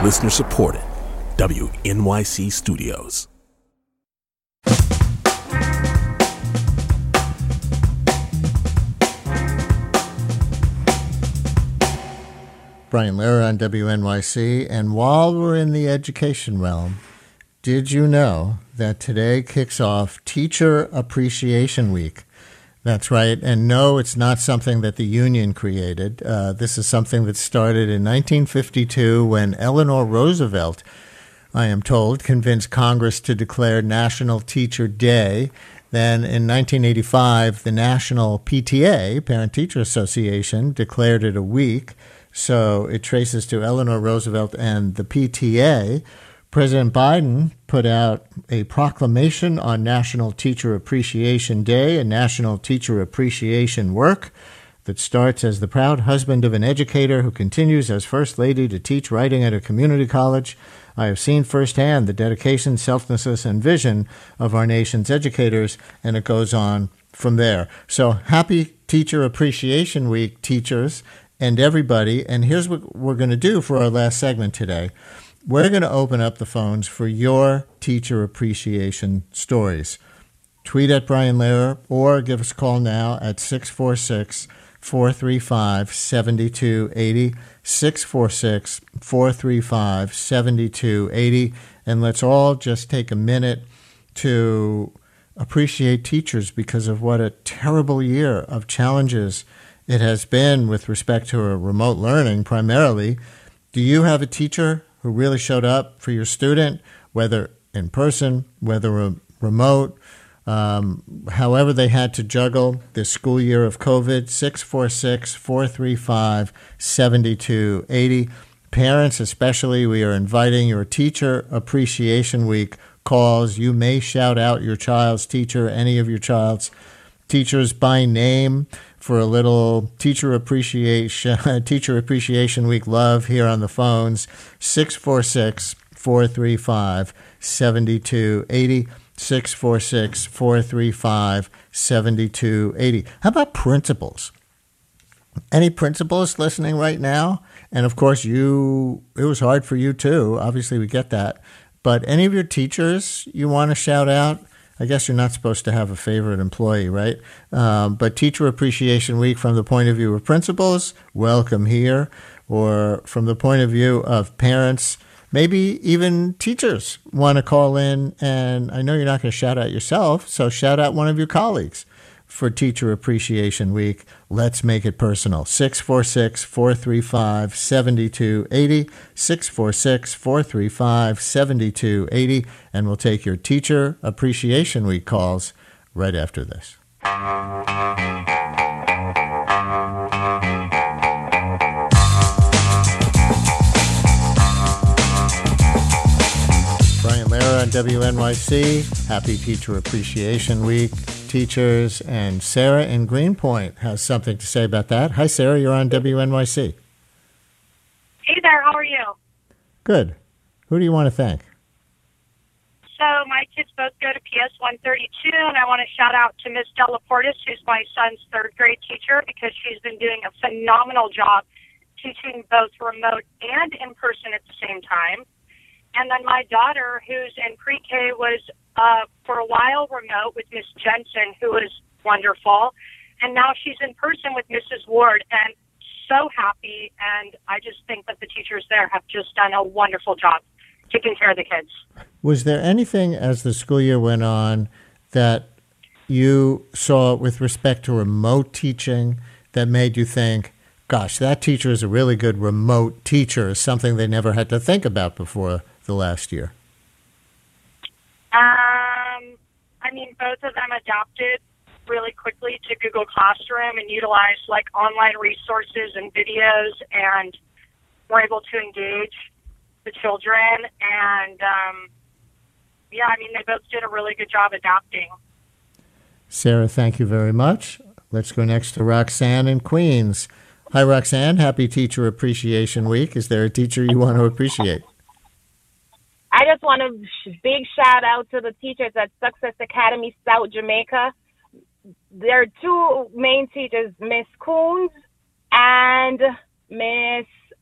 Listener supported. WNYC Studios. Brian Lehrer on WNYC. And while we're in the education realm, did you know that today kicks off Teacher Appreciation Week? That's right. And no, it's not something that the union created. This is something that started in 1952 when Eleanor Roosevelt, I am told, convinced Congress to declare National Teacher Day. Then in 1985, the National PTA, Parent-Teacher Association, declared it a week. So it traces to Eleanor Roosevelt and the PTA. President Biden put out a proclamation on National Teacher Appreciation Day, a National Teacher Appreciation Work that starts as the proud husband of an educator who continues as First Lady to teach writing at a community college. I have seen firsthand the dedication, selflessness, and vision of our nation's educators, and it goes on from there. So happy Teacher Appreciation Week, teachers and everybody. And here's what we're going to do for our last segment today. We're going to open up the phones for your teacher appreciation stories. Tweet at Brian Lehrer or give us a call now at 646-435-7280, 646-435-7280. And let's all just take a minute to appreciate teachers because of what a terrible year of challenges it has been with respect to remote learning primarily. Do you have a teacher who really showed up for your student, whether in person, whether remote, however they had to juggle this school year of COVID? 646-435-7280. Parents especially, we are inviting your Teacher Appreciation Week calls. You may shout out your child's teacher, any of your child's teachers by name for a little Teacher Appreciation Week love here on the phones. 646-435-7280, 646-435-7280. How about principals? Any principals listening right now? And of course, it was hard for you too. Obviously, we get that. But any of your teachers you want to shout out? I guess you're not supposed to have a favorite employee, right? But Teacher Appreciation Week from the point of view of principals, welcome here. Or from the point of view of parents, maybe even teachers want to call in. And I know you're not going to shout out yourself, so shout out one of your colleagues for Teacher Appreciation Week. Let's make it personal. 646-435-7280, 646-435-7280, and we'll take your Teacher Appreciation Week calls right after this. Brian Lehrer on WNYC. Happy Teacher Appreciation Week, teachers. And Sarah in Greenpoint has something to say about that. Hi, Sarah. You're on WNYC. Hey there. How are you? Good. Who do you want to thank? So my kids both go to PS 132, and I want to shout out to Miss Della Portis, who's my son's third grade teacher, because she's been doing a phenomenal job teaching both remote and in person at the same time. And then my daughter, who's in pre-K, was for a while remote with Miss Jensen, who was wonderful. And now she's in person with Mrs. Ward, and so happy. And I just think that the teachers there have just done a wonderful job taking care of the kids. Was there anything as the school year went on that you saw with respect to remote teaching that made you think, gosh, that teacher is a really good remote teacher, something they never had to think about before the last year? I mean, both of them adapted really quickly to Google Classroom and utilized like online resources and videos, and were able to engage the children. And yeah, I mean, they both did a really good job adapting. Sarah, thank you very much. Let's go next to Roxanne in Queens. Hi, Roxanne. Happy Teacher Appreciation Week. Is there a teacher you want to appreciate? I just want a big shout out to the teachers at Success Academy South Jamaica. There are two main teachers, Miss Coons and Miss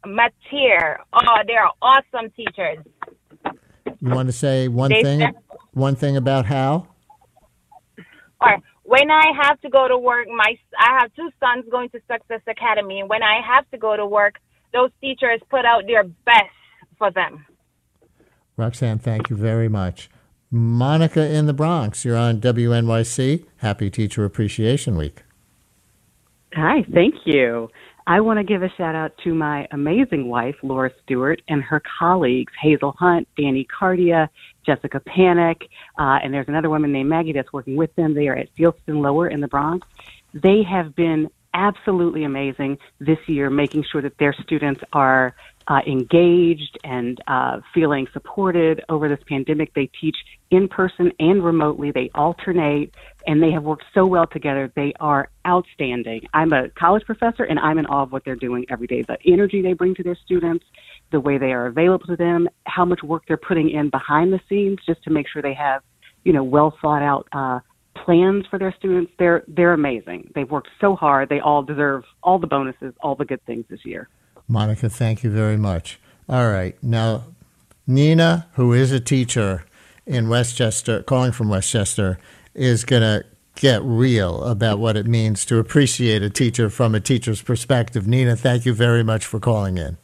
Mateer. Oh, they're awesome teachers. You want to say one thing about Hal? All right. When I have to go to work, I have two sons going to Success Academy, and when I have to go to work, those teachers put out their best for them. Roxanne, thank you very much. Monica in the Bronx, you're on WNYC. Happy Teacher Appreciation Week. Hi, thank you. I want to give a shout out to my amazing wife, Laura Stewart, and her colleagues, Hazel Hunt, Danny Cardia, Jessica Panic, and there's another woman named Maggie that's working with them. They are at Fieldston Lower in the Bronx. They have been absolutely amazing this year, making sure that their students are engaged and feeling supported over this pandemic. They teach in person and remotely. They alternate, and they have worked so well together. They are outstanding. I'm a college professor, and I'm in awe of what they're doing every day. The energy they bring to their students, the way they are available to them, how much work they're putting in behind the scenes just to make sure they have, well thought out plans for their students. They're amazing. They've worked so hard. They all deserve all the bonuses, all the good things this year. Monica, thank you very much. All right. Now, Nina, who is a teacher in Westchester, calling from Westchester, is going to get real about what it means to appreciate a teacher from a teacher's perspective. Nina, thank you very much for calling in.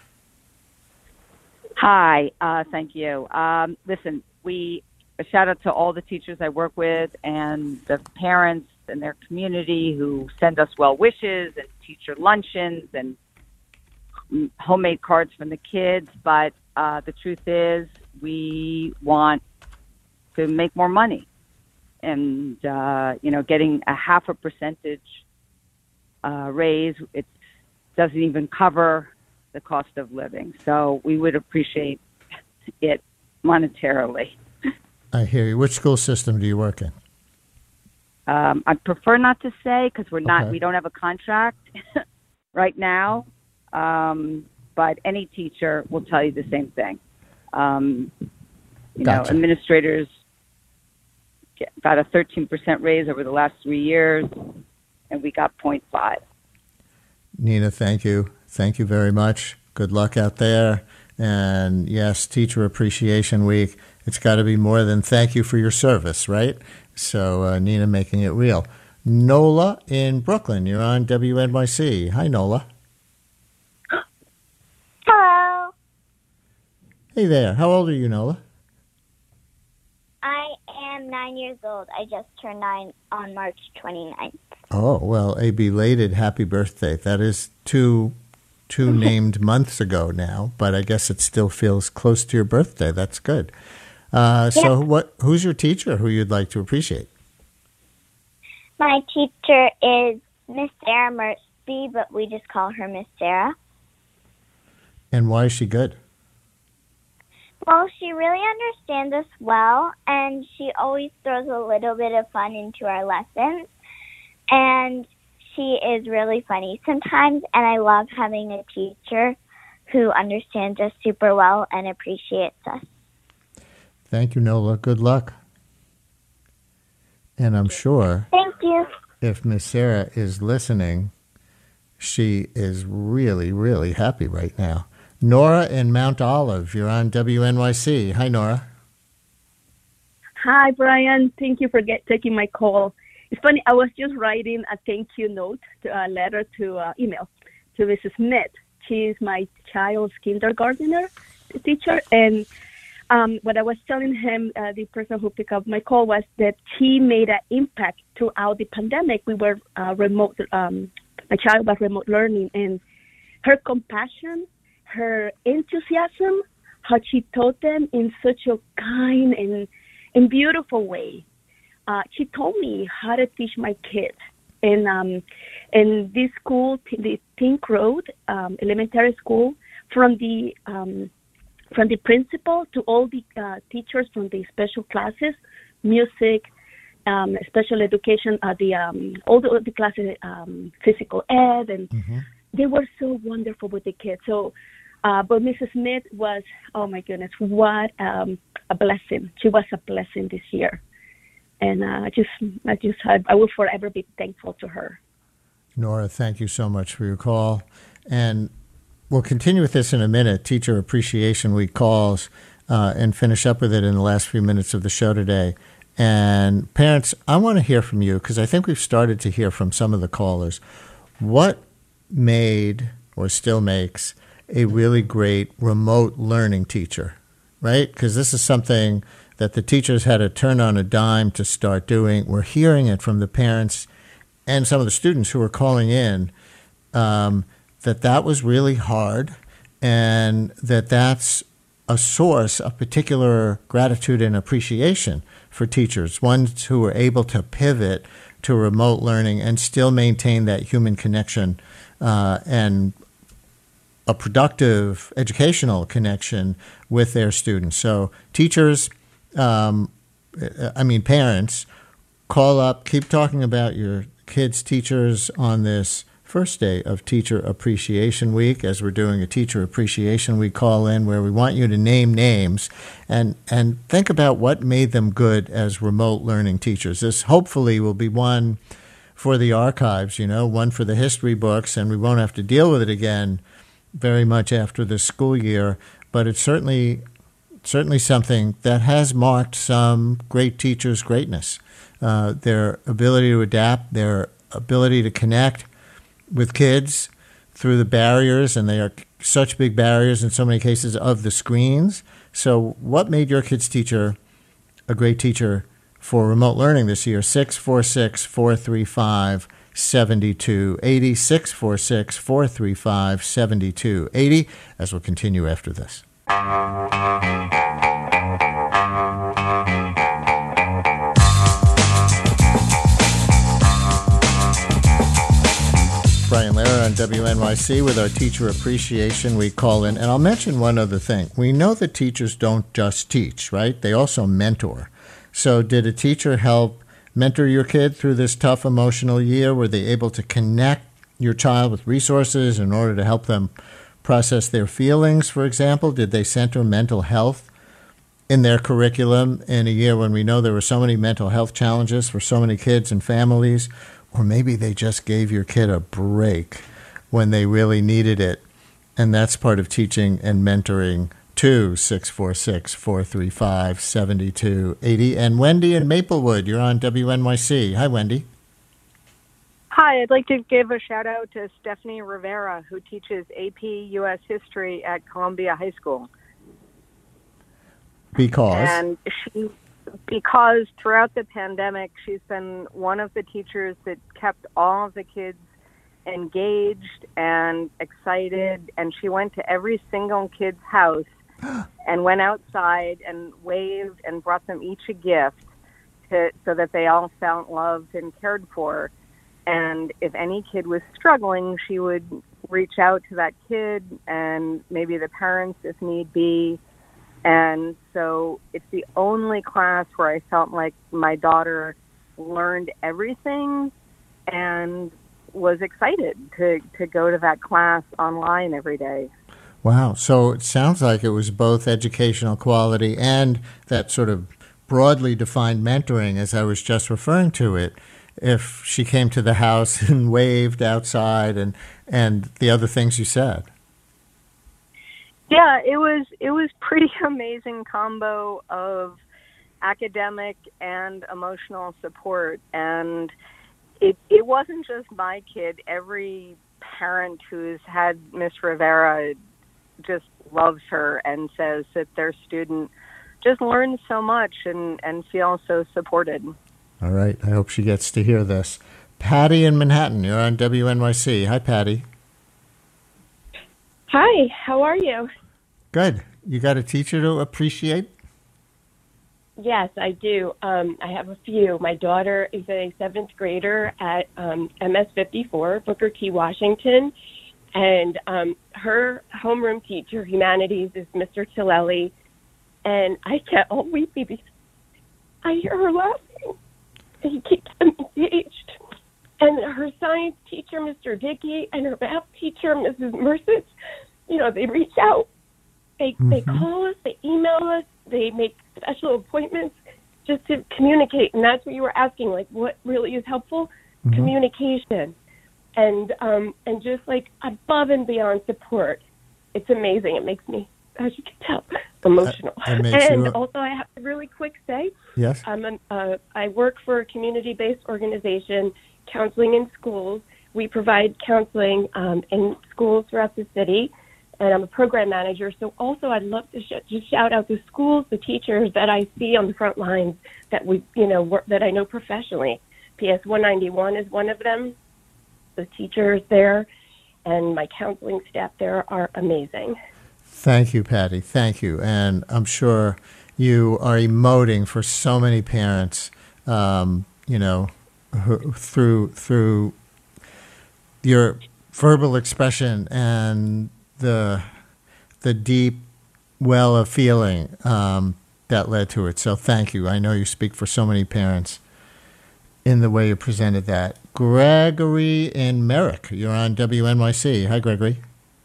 Hi, thank you. Listen, a shout out to all the teachers I work with and the parents and their community who send us well wishes and teacher luncheons and homemade cards from the kids. But the truth is we want to make more money. And, getting a 0.5% raise, it doesn't even cover the cost of living. So we would appreciate it monetarily. I hear you. Which school system do you work in? I prefer not to say because Okay. we don't have a contract right now. But any teacher will tell you the same thing. Gotcha. Administrators got a 13% raise over the last 3 years, and we got 0.5. Nina, thank you. Thank you very much. Good luck out there. And yes, Teacher Appreciation Week. It's got to be more than thank you for your service, right? So, Nina making it real. Nola in Brooklyn, you're on WNYC. Hi, Nola. Hello. Hey there. How old are you, Nola? I am 9 years old. I just turned 9 on March 29th. Oh, well, a belated happy birthday. That is two named months ago now, but I guess it still feels close to your birthday. That's good. So who's your teacher who you'd like to appreciate? My teacher is Miss Sarah Mertby, but we just call her Miss Sarah. And why is she good? Well, she really understands us well, and she always throws a little bit of fun into our lessons. And she is really funny sometimes, and I love having a teacher who understands us super well and appreciates us. Thank you, Nola. Good luck. And I'm sure Thank you. if Miss Sarah is listening, she is really, really happy right now. Nora in Mount Olive, you're on WNYC. Hi, Nora. Hi, Brian. Thank you for taking my call. It's funny, I was just writing a thank you note, email to Mrs. Smith. She is my child's kindergartner teacher, and what I was telling him, the person who picked up my call, was that she made an impact throughout the pandemic. We were remote, my child was remote learning, and her compassion, her enthusiasm, how she taught them in such a kind and beautiful way. She told me how to teach my kids. And this school, the Pink Road Elementary School, from the principal to all the teachers from the special classes, music, special education, all the classes, physical ed, and they were so wonderful with the kids. So, but Mrs. Smith was, oh my goodness, what a blessing. She was a blessing this year. And I will forever be thankful to her. Nora, thank you so much for your call. And we'll continue with this in a minute, Teacher Appreciation Week calls, and finish up with it in the last few minutes of the show today. And parents, I want to hear from you because I think we've started to hear from some of the callers. What made or still makes a really great remote learning teacher, right? Because this is something that the teachers had to turn on a dime to start doing. We're hearing it from the parents and some of the students who are calling in, that was really hard, and that's a source of particular gratitude and appreciation for teachers, ones who are able to pivot to remote learning and still maintain that human connection and a productive educational connection with their students. So teachers, parents, call up, keep talking about your kids' teachers on this first day of Teacher Appreciation Week, as we're doing a Teacher Appreciation Week call-in where we want you to name names and think about what made them good as remote learning teachers. This hopefully will be one for the archives, one for the history books, and we won't have to deal with it again very much after the school year, but it's certainly something that has marked some great teachers' greatness. Their ability to adapt, their ability to connect with kids through the barriers, and they are such big barriers in so many cases of the screens. So what made your kids' teacher a great teacher for remote learning this year? 646-435-7280, 646-435-7280, as we'll continue after this. Brian Lehrer on WNYC with our Teacher Appreciation Week call-in. And I'll mention one other thing. We know that teachers don't just teach, right? They also mentor. So did a teacher help mentor your kid through this tough emotional year? Were they able to connect your child with resources in order to help them process their feelings, for example? Did they center mental health in their curriculum in a year when we know there were so many mental health challenges for so many kids and families? Or maybe they just gave your kid a break when they really needed it. And that's part of teaching and mentoring too. 646-435-7280. And Wendy in Maplewood, you're on WNYC. Hi, Wendy. Hi, I'd like to give a shout out to Stephanie Rivera, who teaches AP U.S. History at Columbia High School. Because throughout the pandemic, she's been one of the teachers that kept all of the kids engaged and excited, and she went to every single kid's house and went outside and waved and brought them each a gift so that they all felt loved and cared for. And if any kid was struggling, she would reach out to that kid and maybe the parents if need be. And so it's the only class where I felt like my daughter learned everything and was excited to go to that class online every day. Wow. So it sounds like it was both educational quality and that sort of broadly defined mentoring, as I was just referring to it. If she came to the house and waved outside and the other things you said. Yeah, it was pretty amazing combo of academic and emotional support, and it wasn't just my kid. Every parent who's had Miss Rivera just loves her and says that their student just learns so much and feels so supported. All right, I hope she gets to hear this. Patty in Manhattan, you're on WNYC. Hi, Patty. Hi, how are you? Good. You got a teacher to appreciate? Yes, I do. I have a few. My daughter is a 7th grader at MS 54, Booker T. Washington, and her homeroom teacher, humanities, is Mr. Tillelli, and I get all weepy because I hear her laughing, and he keeps them engaged. And her science teacher, Mr. Dickey, and her math teacher, Mrs. Merced, they reach out. They call us, they email us, they make special appointments just to communicate. And that's what you were asking, like, what really is helpful? Mm-hmm. Communication. And just, like, above and beyond support. it's amazing. It makes me, as you can tell, emotional. And also, I have to really quick say, yes, I work for a community-based organization, Counseling in Schools. We provide counseling in schools throughout the city, and I'm a program manager. So also, I'd love to just shout out the schools, the teachers that I see on the front lines that that I know professionally. PS 191 is one of them. The teachers there and my counseling staff there are amazing. Thank you, Patty. Thank you. And I'm sure you are emoting for so many parents, through your verbal expression and the deep well of feeling that led to it. So thank you. I know you speak for so many parents in the way you presented that. Gregory in Merrick, you're on WNYC. Hi, Gregory.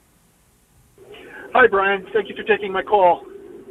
Hi, Brian. Thank you for taking my call.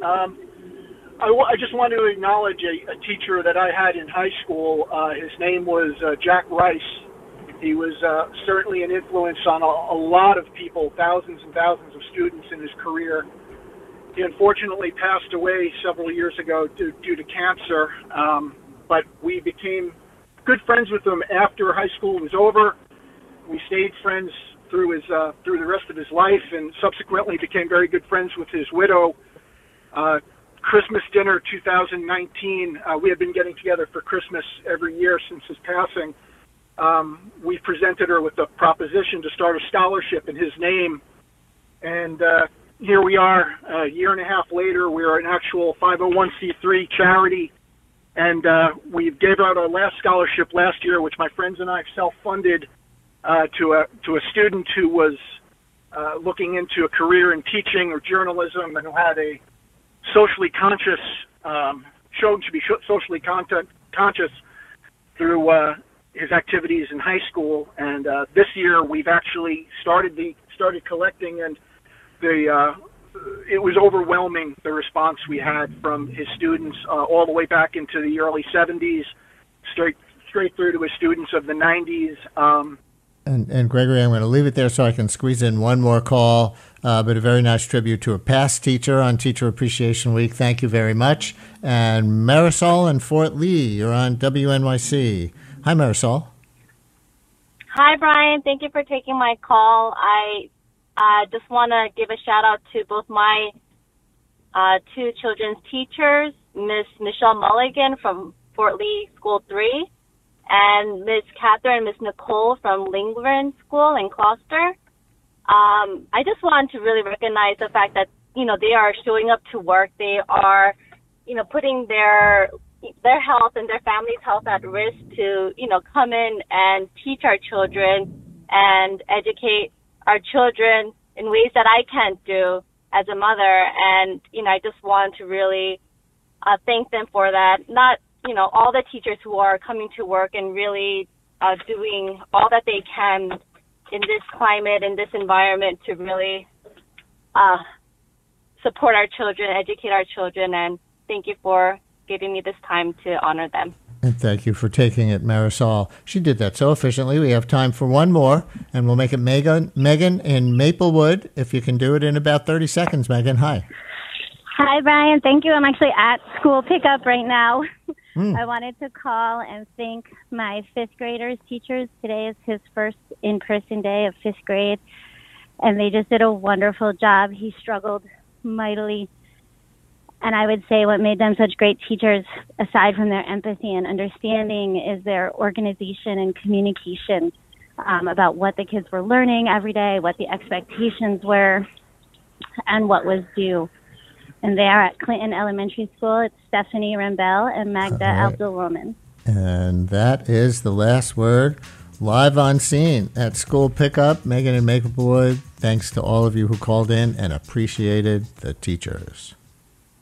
I just want to acknowledge a teacher that I had in high school. His name was Jack Rice. He was certainly an influence on a lot of people, thousands and thousands of students in his career. He unfortunately passed away several years ago due to cancer, but we became good friends with him after high school was over. We stayed friends through the rest of his life, and subsequently became very good friends with his widow. Christmas dinner 2019, we have been getting together for Christmas every year since his passing. We presented her with the proposition to start a scholarship in his name, and here we are a year and a half later. We're an actual 501c3 charity, and we gave out our last scholarship last year, which my friends and I self-funded, to a student who was looking into a career in teaching or journalism, and who had a socially conscious, shown to be socially conscious through his activities in high school. And this year we've actually started collecting, and it was overwhelming, the response we had from his students all the way back into the early 70s, straight through to his students of the 90s. And Gregory, I'm going to leave it there so I can squeeze in one more call, but a very nice tribute to a past teacher on Teacher Appreciation Week. Thank you very much. And Marisol in Fort Lee, you're on WNYC. Hi, Marisol. Hi, Brian. Thank you for taking my call. I just want to give a shout-out to both my two children's teachers, Miss Michelle Mulligan from Fort Lee School 3, and Miss Catherine and Miss Nicole from Lingren School in Gloucester. I just want to really recognize the fact that, they are showing up to work. They are, putting their health and their family's health at risk to, come in and teach our children and educate our children in ways that I can't do as a mother. And, I just want to really thank them for that. Not, all the teachers who are coming to work and really doing all that they can in this climate, in this environment, to really support our children, educate our children, and thank you for giving me this time to honor them. And thank you for taking it, Marisol. She did that so efficiently. We have time for one more, and we'll make it Megan in Maplewood, if you can do it in about 30 seconds. Megan, hi. Hi, Brian. Thank you. I'm actually at school pickup right now. I wanted to call and thank my fifth graders teachers. Today is his first in-person day of fifth grade, and they just did a wonderful job. He struggled mightily, and I would say what made them such great teachers, aside from their empathy and understanding, is their organization and communication about what the kids were learning every day, what the expectations were, and what was due. And they are at Clinton Elementary School. It's Stephanie Rembel and Magda Abdul-Roman. And that is the last word. Live on scene at school pickup, Megan in Maplewood. Thanks to all of you who called in and appreciated the teachers.